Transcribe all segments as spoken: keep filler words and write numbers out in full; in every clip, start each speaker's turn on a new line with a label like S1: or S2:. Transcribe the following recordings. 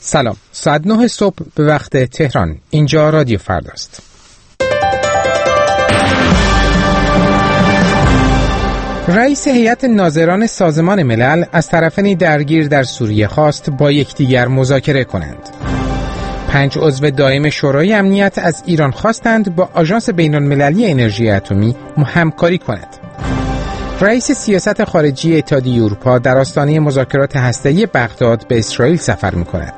S1: سلام، ساعت نه صبح به وقت تهران. اینجا رادیو فرداست. رئیس هیئت ناظران سازمان ملل از طرفین درگیر در سوریه خواست با یکدیگر مذاکره کنند. پنج عضو دائم شورای امنیت از ایران خواستند با آژانس بین‌المللی انرژی اتمی همکاری کند. رئیس سیاست خارجی اتحادیه اروپا در آستانه مذاکرات هسته‌ای بغداد به اسرائیل سفر می‌کند.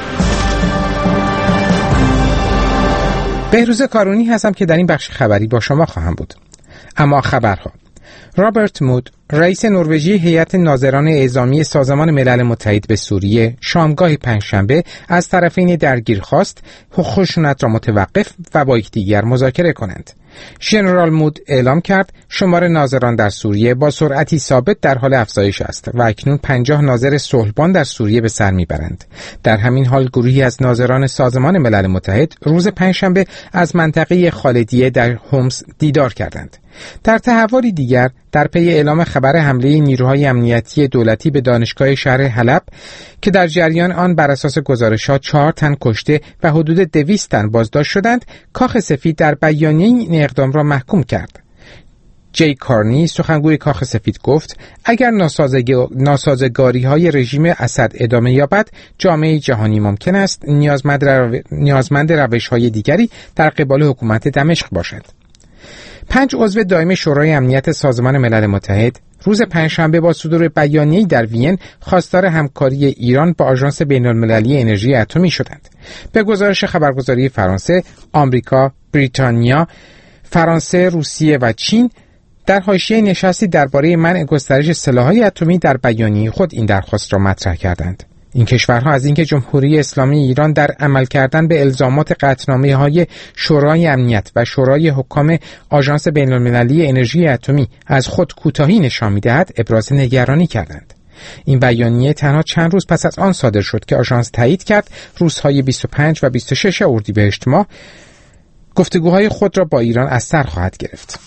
S1: بهروز کارونی هستم که در این بخش خبری با شما خواهم بود. اما خبرها. رابرت مود، رئیس نروژی هیئت ناظران اعزامی سازمان ملل متحد به سوریه، شامگاه پنجشنبه از طرفین درگیر خواست خشونت را متوقف و با یکدیگر مذاکره کنند. ژنرال مود اعلام کرد شمار ناظران در سوریه با سرعتی ثابت در حال افزایش است و اکنون پنجاه ناظر صلحبان در سوریه به سر میبرند. در همین حال گروهی از ناظران سازمان ملل متحد روز پنجشنبه از منطقه خالدیه در حمص دیدار کردند. در تحولی دیگر در پی اعلام خبر حمله نیروهای امنیتی دولتی به دانشگاه شهر حلب که در جریان آن بر اساس گزارشات چهار تن کشته و حدود دویست تن بازداشت شدند، کاخ سفید در بیانیه این اقدام را محکوم کرد. جی کارنی، سخنگوی کاخ سفید، گفت اگر ناسازگاری های رژیم اسد ادامه یابد، جامعه جهانی ممکن است نیازمند, رو... نیازمند روش های دیگری در قبال حکومت دمشق باشد. پنج عضو دائم شورای امنیت سازمان ملل متحد روز پنجشنبه با صدور بیانیه‌ای در وین خواستار همکاری ایران با آژانس بین‌المللی انرژی اتمی شدند. به گزارش خبرگزاری فرانسه، آمریکا، بریتانیا، فرانسه، روسیه و چین در حاشیه نشستی درباره منع گسترش سلاح‌های اتمی در بیانیه خود این درخواست را مطرح کردند. این کشورها از اینکه جمهوری اسلامی ایران در عمل کردن به الزامات قطعنامه‌های شورای امنیت و شورای حکام آژانس بین‌المللی انرژی اتمی از خود کوتاهی نشان می‌دهد، ابراز نگرانی کردند. این بیانیه تنها چند روز پس از آن صادر شد که آژانس تایید کرد روزهای بیست و پنج و بیست و شش اردیبهشت ماه گفتگوهای خود را با ایران از سر خواهد گرفت.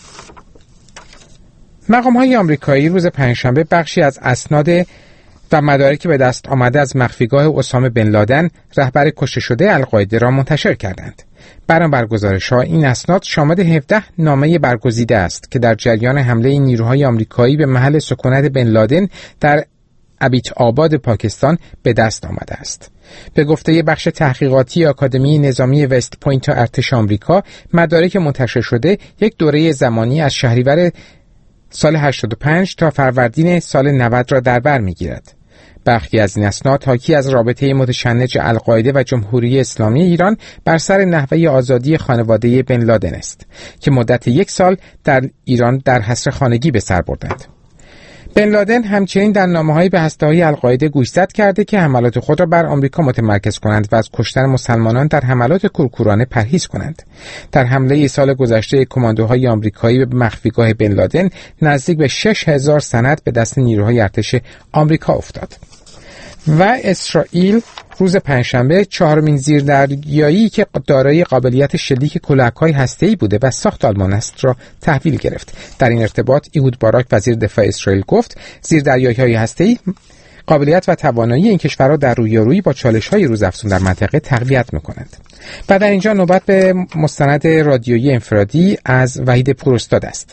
S1: مقام‌های آمریکایی روز پنجشنبه بخشی از اسناد و مدارکی به دست آمده از مخفیگاه اسامه بن لادن، رهبر کشته شده القاعده، را منتشر کردند. بنابر گزارش‌ها این اسناد شامل هفده نامه برگزیده است که در جریان حمله نیروهای آمریکایی به محل سکونت بن لادن در ابیت آباد پاکستان به دست آمده است. به گفته بخش تحقیقاتی آکادمی نظامی وست پوینت ارتش آمریکا، مدارک منتشر شده یک دوره زمانی از شهریور سال هشتاد و پنج تا فروردین سال نود را در بر می‌گیرد. برخی از این اسناد حاکی از رابطه متشنج القاعده و جمهوری اسلامی ایران بر سر نحوه آزادی خانواده بن لادن است که مدت یک سال در ایران در حصر خانگی به سر بردند. بن لادن همچنین در نامه‌های به هسته‌های القاعده گوشزد کرده که حملات خود را بر آمریکا متمرکز کنند و از کشتن مسلمانان در حملات کورکورانه پرهیز کنند. در حمله سال گذشته کماندوهای آمریکایی به مخفیگاه بن لادن نزدیک به شش هزار سند به دست نیروهای ارتش آمریکا افتاد. و اسرائیل روز پنجشنبه چهارمین زیردریایی که دارای قابلیت شلیک کلاهک‌های هسته‌ای بوده و ساخت آلمان است را تحویل گرفت. در این ارتباط ایهود باراک وزیر دفاع اسرائیل گفت زیردریایی‌های هسته‌ای قابلیت و توانایی این کشورها در رویارویی با چالش‌های روزافزون در منطقه تقویت می‌کنند. و در اینجا نوبت به مستند رادیویی انفرادی از وحید پوراستاد است.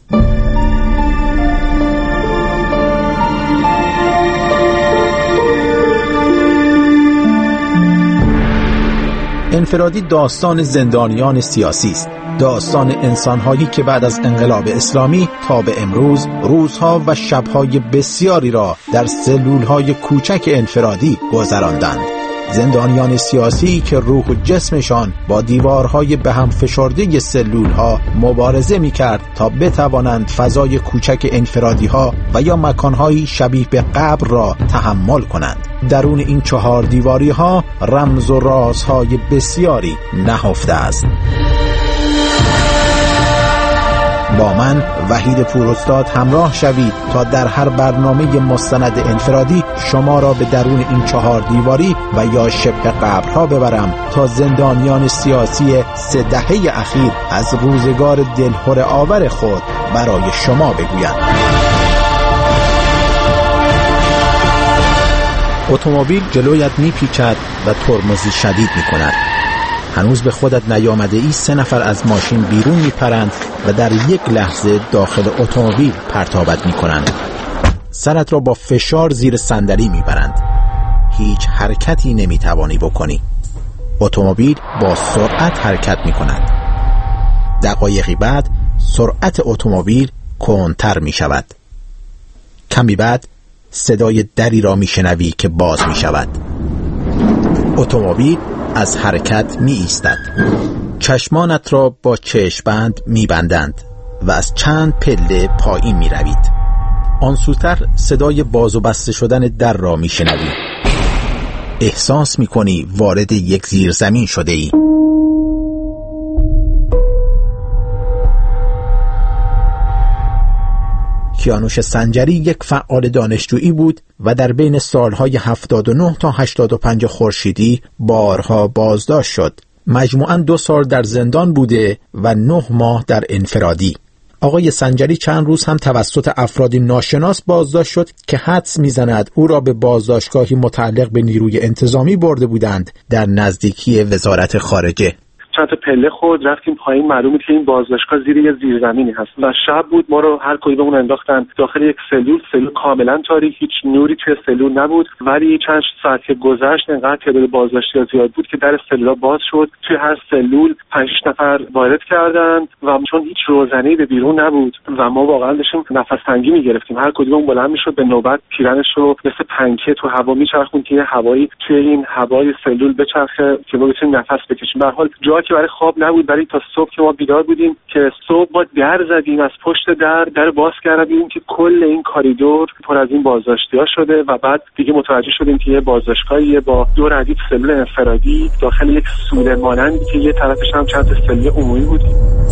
S2: انفرادی داستان زندانیان سیاسی است، داستان انسان‌هایی که بعد از انقلاب اسلامی تا به امروز روزها و شب‌های بسیاری را در سلول‌های کوچک انفرادی گذراندند. زندانیان سیاسی که روح و جسمشان با دیوارهای به هم فشرده سلول‌ها مبارزه می‌کرد تا بتوانند فضای کوچک انفرادی‌ها و یا مکان‌های شبیه به قبر را تحمل کنند. درون این چهار دیواری‌ها رمز و رازهای بسیاری نهفته است. با من وحید پوراستاد همراه شوید تا در هر برنامه مستند انفرادی شما را به درون این چهار دیواری و یا شبه قبرها ببرم تا زندانیان سیاسی سه دهه اخیر از روزگار دلهره آور خود برای شما بگویند. اتومبیل جلویت میپیچد و ترمزی شدید میکند. هنوز به خودت نیامده ای سه نفر از ماشین بیرون میپرند و در یک لحظه داخل اتومبیل پرتابت میکنند. سرت را با فشار زیر صندلی میبرند. هیچ حرکتی نمیتوانی بکنی. اتومبیل با سرعت حرکت میکند. دقایقی بعد سرعت اتومبیل کندتر میشود. کمی بعد صدای دری را میشنوی که باز میشود. اتومبیل از حرکت می ایستد. چشمانت را با چشم‌بند می بندند و از چند پله پایین می روید. آن سوتر صدای باز و بسته شدن در را می شنوی. احساس می کنی وارد یک زیرزمین شده ای. کیانوش سنجری یک فعال دانشجویی بود و در بین سالهای هفتاد و نه تا هشتاد و پنج خورشیدی بارها بازداشت شد. مجموعاً دو سال در زندان بوده و نه ماه در انفرادی. آقای سنجری چند روز هم توسط افرادی ناشناس بازداشت شد که حدس می‌زند او را به بازداشتگاهی متعلق به نیروی انتظامی برده بودند در نزدیکی وزارت خارجه.
S3: چند تا پله خود رفتیم پایین، معلوم بود که این بازداشتگاه زیر یه زیرزمینی هست و شب بود. ما رو هر کدوممون انداختن داخل یک سلول، سلول کاملا تاریک، هیچ نوری توی سلول نبود. ولی چند ساعت که گذشت انقدر تعداد بازداشتی‌ها زیاد بود که در سلول‌ها باز شد. توی هر سلول پنج نفر وارد کردند و چون هیچ روزنه‌ای به بیرون نبود و ما واقعا داشتیم نفس تنگی می‌گرفتیم. هر کدوممون بلند می‌شد به نوبت پیرنش رو مثل پنکه تو هوا می‌چرخوند که هوایی توی این هوای سلول بچرخه که ما بتونیم نفس بکشیم. به هر حال جا که برای خواب نبود، ولی تا صبح که ما بیدار بودیم که صبح ما در زدیم، از پشت در در باز کردیم که کل این کاریدور پر از این بازداشتی‌ها شده و بعد دیگه متوجه شدیم که یه بازداشتگاهیه با دو ردیف سلول انفرادی داخل یک سوله مانند که یه طرفش هم چند تا سلول عمومی بود.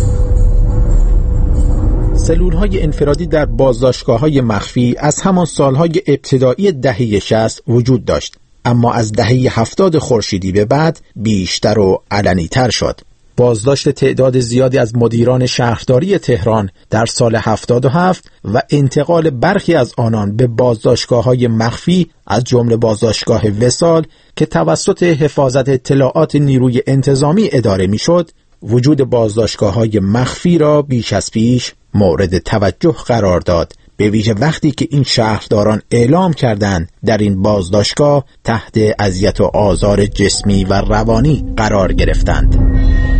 S2: سلول‌های انفرادی در بازداشتگاه‌های مخفی از همان سال‌های ابتدایی دهه شصت وجود داشت، اما از دهه هفتاد خورشیدی به بعد بیشتر و علنی‌تر شد. بازداشت تعداد زیادی از مدیران شهرداری تهران در سال هفتاد و هفت و انتقال برخی از آنان به بازداشتگاه‌های مخفی از جمله بازداشتگاه وصال که توسط حفاظت اطلاعات نیروی انتظامی اداره می‌شد، وجود بازداشتگاه‌های مخفی را بیش از پیش مورد توجه قرار داد، به ویژه وقتی که این شهرداران اعلام کردند در این بازداشتگاه تحت اذیت و آزار جسمی و روانی قرار گرفتند.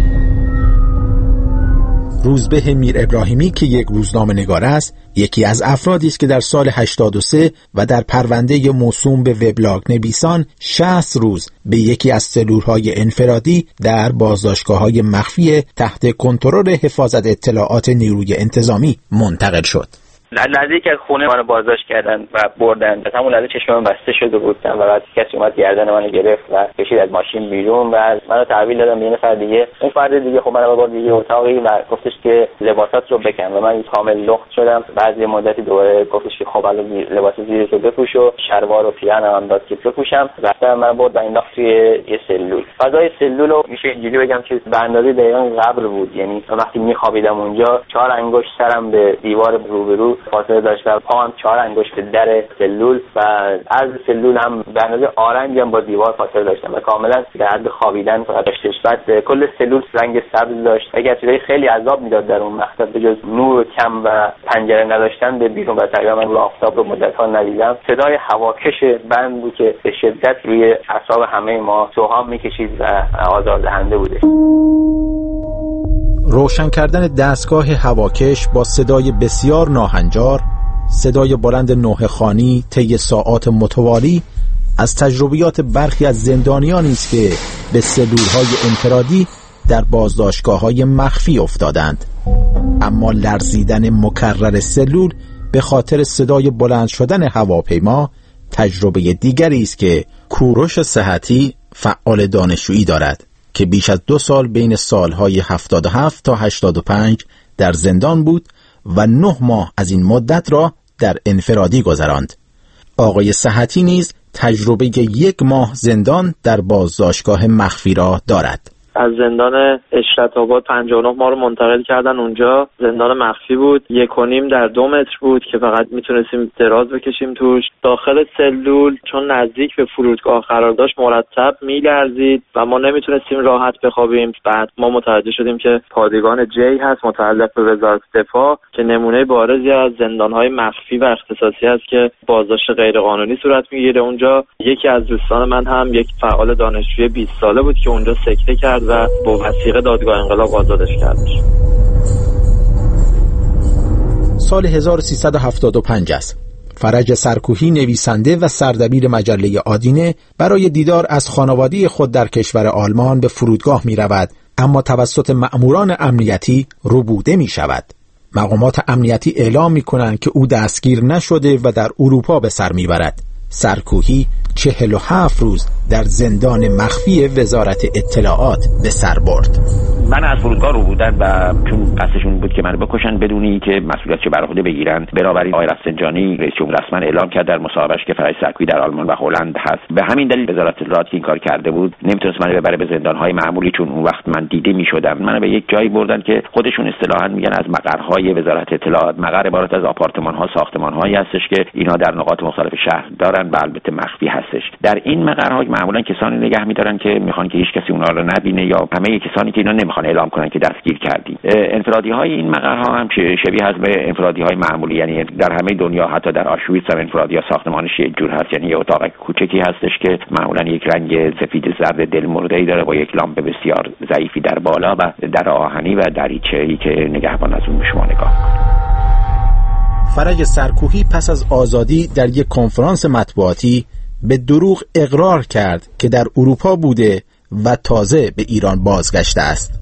S2: روزبه میر ابراهیمی که یک روزنامه نگار است، یکی از افرادی است که در سال هشتاد و سه و در پرونده موسوم به وبلاگ نویسان شصت روز به یکی از سلول‌های انفرادی در بازداشتگاه‌های مخفی تحت کنترل حفاظت اطلاعات نیروی انتظامی منتقل شد.
S4: لحظه‌ای که از خونه منو بازداشت کردن و بردن، از همون لحظه چشمم بسته شده بودم و بعد کسی اومد گردن منو گرفت و کشید از ماشین بیرون و منو تحویل دادن به یه نفر دیگه. اون فرد دیگه خب منو برد یه اتاقی و گفتش که لباسات رو بکن و من کامل لخت شدم. بعد یه مدتی دوباره گفتش که خب الان لباس زیرتو بپوش و شلوار و پیراهنم هم داد که بپوشم. رفتم من برد و انداخت توی یه سلول. فضای سلول رو میشه اینجوری بگم که به اندازه دقیقاً قبر بود. یعنی وقتی میخوابیدم اونجا چهار انگشت سرم به دیوار روبرو فاصله داشتم، پام چهار انگشت به در سلول و از سلول هم به اندازه آرنج هم با دیوار فاصله داشتم و کاملا در حد خوابیدن فقط داشتش. بعد کل سلول رنگ سبز داشت. اگر چیزای خیلی عذاب میداد در اون مقطع به جز نور کم و پنجره نداشتن به بیرون و تقریبا رو آفتاب رو مدت‌ها ندیدم. صدای هواکش بند بود که به شدت روی اعصاب همه ما سوهام میکشید و آزاردهنده بوده.
S2: روشن کردن دستگاه هواکش با صدای بسیار ناهنجار، صدای بلند نوحه‌خوانی طی ساعات متوالی از تجربیات برخی از زندانیانی است که به سلول‌های انفرادی در بازداشتگاه‌های مخفی افتادند. اما لرزیدن مکرر سلول به خاطر صدای بلند شدن هواپیما تجربه دیگری است که کوروش صحتی فعال دانشجویی دارد که بیش از دو سال بین سالهای هفتاد و هفت تا هشتاد و پنج در زندان بود و نه ماه از این مدت را در انفرادی گذراند. آقای صحتی نیز تجربه یک ماه زندان در بازداشتگاه مخفی را دارد.
S5: از زندان اشرت آباد پنجاه و نه ما رو منتقل کردن اونجا. زندان مخفی بود، یک و نیم در دو متر بود که فقط میتونستیم دراز بکشیم توش. داخل سلول چون نزدیک به فرودگاه قرار داشت مرتب میلرزید و ما نمیتونستیم راحت بخوابیم. بعد ما متوجه شدیم که پادگان جی هست متعلق به وزارت دفاع که نمونه بارزی از زندان‌های مخفی و اختصاصی است که بازداشت غیرقانونی صورت میگیره اونجا. یکی از دوستان من هم یک فعال دانشجوی بیست ساله بود که اونجا سکته کرد و با وثیقه دادگاه انقلاب آزادش کردش.
S2: سال هزار و سیصد و هفتاد و پنج است. فرج سرکوهی نویسنده و سردبیر مجله آدینه برای دیدار از خانواده خود در کشور آلمان به فرودگاه می رود، اما توسط مأموران امنیتی ربوده می شود. مقامات امنیتی اعلام می کنند که او دستگیر نشده و در اروپا به سر می برد. سرکوهی چهل و هفت روز در زندان مخفی وزارت اطلاعات به سر برد.
S6: من از فرودگاه رو بودن و چون قصدشون بود که منو بکشن بدونی که مسئولیتش بر عهده بگیرن، بنابراین آقای رفسنجانی رئیس جمهور رسما اعلام کرد در مصاحبهش که فرج سرکوهی در آلمان و هلند هست. به همین دلیل وزارت اطلاعات که این کار کرده بود نمیتونست منو ببره به زندان‌های معمولی، چون اون وقت من دیده میشدم. منو به یک جایی بردن که خودشون اصطلاحاً میگن از مقرهای وزارت اطلاعات. مقر عبارت از آپارتمان‌ها، ساختمان‌هایی هستش که اینا در نقاط مختلف شهر دارن و البته مخفی هستش. در این مقرها معمولاً کسانی نگه می‌دارن که میخوان که هیچ کسی اونها رو نبینه یا همه کسانی که اینا نمیخوان اعلام کنن که دستگیر کردیم. انفرادی‌های این مقرها هم شبیه هست به انفرادی‌های معمولی، یعنی در همه دنیا حتی در آشویتس هم انفرادی‌ها ساختمانش یک جور هست، یعنی یه اتاق کوچکی هستش که معمولاً یک رنگ سفید زرد دلمرده‌ای داره با یک لامپ بسیار ضعیفی در بالا و در آهنی و دریچه‌ای که نگهبان از اون به شما نگاه کنه.
S2: فرج سرکوهی پس از آزادی در یک کنفرانس مطبوعاتی به دروغ اقرار کرد که در اروپا بوده و تازه به ایران بازگشته است.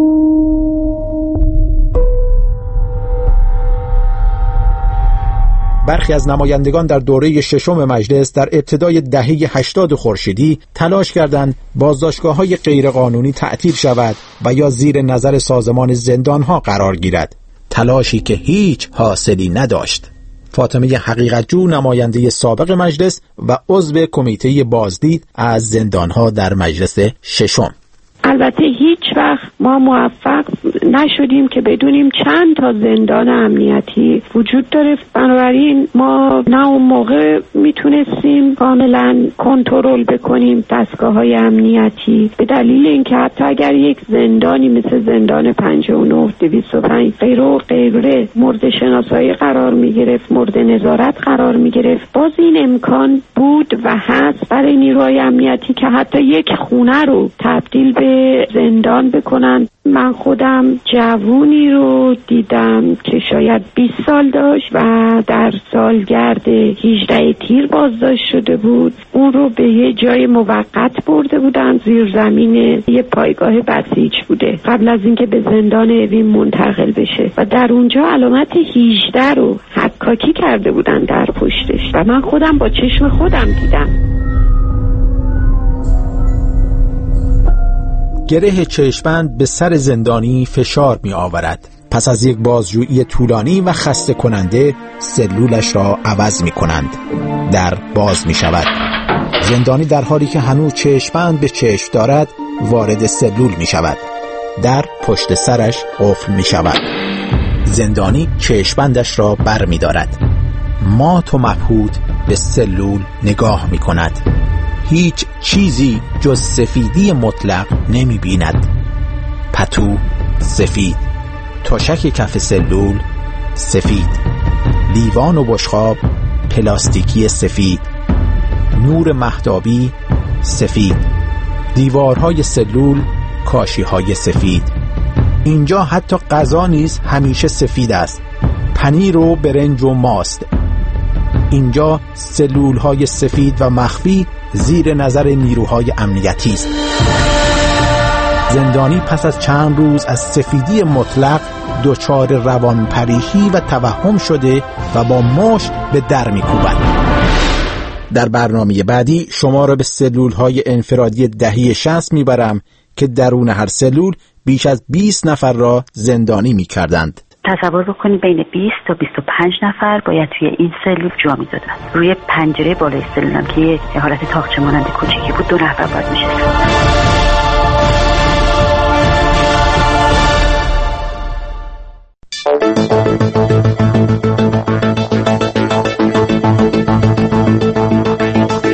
S2: برخی از نمایندگان در دوره ششم مجلس در ابتدای دهه هشتاد خورشیدی تلاش کردند بازداشتگاه‌های غیرقانونی تعطیل شود و یا زیر نظر سازمان زندان‌ها قرار گیرد، تلاشی که هیچ حاصلی نداشت. فاطمه حقیقتجو نماینده سابق مجلس و عضو کمیته بازدید از زندان‌ها در مجلس ششم:
S7: البته هیچ وقت ما موفق نشدیم که بدونیم چند تا زندان امنیتی وجود داره. بنابراین ما نه اون موقع میتونستیم کاملا کنترل بکنیم دستگاه‌های امنیتی، به دلیل اینکه حتی اگر یک زندانی مثل زندان پنجاه و نه، دویست و پنج غیر و غیره مورد شناسایی قرار میگرفت، مورد نظارت قرار میگرفت، باز این امکان بود و هست برای نیروهای امنیتی که حتی یک خونه رو تبدیل به زندان بکنن. من خودم جوونی رو دیدم که شاید بیست سال داشت و در سالگرد هجده تیر بازداشت شده بود. اون رو به یه جای موقت برده بودن، زیر زمین یه پایگاه بسیج بوده، قبل از اینکه به زندان اوین منتقل بشه و در اونجا علامت هجده رو حکاکی کرده بودن در پشتش و من خودم با چشم خودم دیدم.
S2: گره چشم‌بند به سر زندانی فشار می آورد. پس از یک بازجویی طولانی و خسته کننده سلولش را عوض می کنند. در باز می شود. زندانی در حالی که هنوز چشم‌بند به چشم دارد وارد سلول می شود. در پشت سرش قفل می شود. زندانی چشم‌بندش را بر می دارد. مات و مبهوت به سلول نگاه می کند. هیچ چیزی جز سفیدی مطلق نمی بیند. پتو سفید، تشک کف سلول سفید، لیوان و بشقاب پلاستیکی سفید، نور مهتابی سفید، دیوارهای سلول کاشیهای سفید. اینجا حتی غذا نیز همیشه سفید است، پنیر و برنج و ماست. اینجا سلولهای سفید و مخفی زیر نظر نیروهای امنیتی است. زندانی پس از چند روز از سفیدی مطلق دچار روانپریشی و توهم شده و با مشت به در می‌کوبد. در برنامه بعدی شما را به سلولهای انفرادی دهه شصت میبرم که درون هر سلول بیش از بیست نفر را زندانی می‌کردند.
S8: تصور بکنید بین بیست تا بیست و پنج نفر باید توی این سلول جا می‌دادن. روی پنجره بالای سلول هم که یه حالت تاقچه مانند کوچیکی بود دو نفر باید می‌شستن.